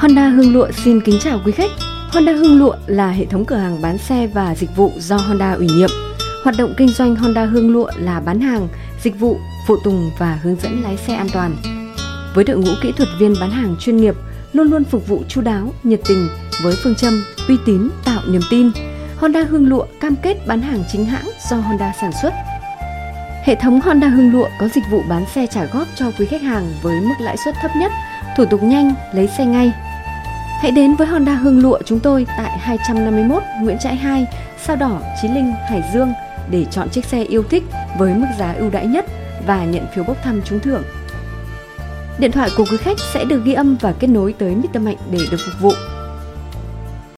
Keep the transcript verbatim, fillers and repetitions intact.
Honda Hương Lụa xin kính chào quý khách. Honda Hương Lụa là hệ thống cửa hàng bán xe và dịch vụ do Honda ủy nhiệm. Hoạt động kinh doanh Honda Hương Lụa là bán hàng, dịch vụ, phụ tùng và hướng dẫn lái xe an toàn. Với đội ngũ kỹ thuật viên bán hàng chuyên nghiệp, luôn luôn phục vụ chu đáo, nhiệt tình với phương châm uy tín tạo niềm tin, Honda Hương Lụa cam kết bán hàng chính hãng do Honda sản xuất. Hệ thống Honda Hương Lụa có dịch vụ bán xe trả góp cho quý khách hàng với mức lãi suất thấp nhất, thủ tục nhanh, lấy xe ngay. Hãy đến với Honda Hương Lụa chúng tôi tại hai trăm năm mươi mốt Nguyễn Trãi hai, Sao Đỏ, Chí Linh, Hải Dương để chọn chiếc xe yêu thích với mức giá ưu đãi nhất và nhận phiếu bốc thăm trúng thưởng. Điện thoại của quý khách sẽ được ghi âm và kết nối tới mít tơ Mạnh để được phục vụ.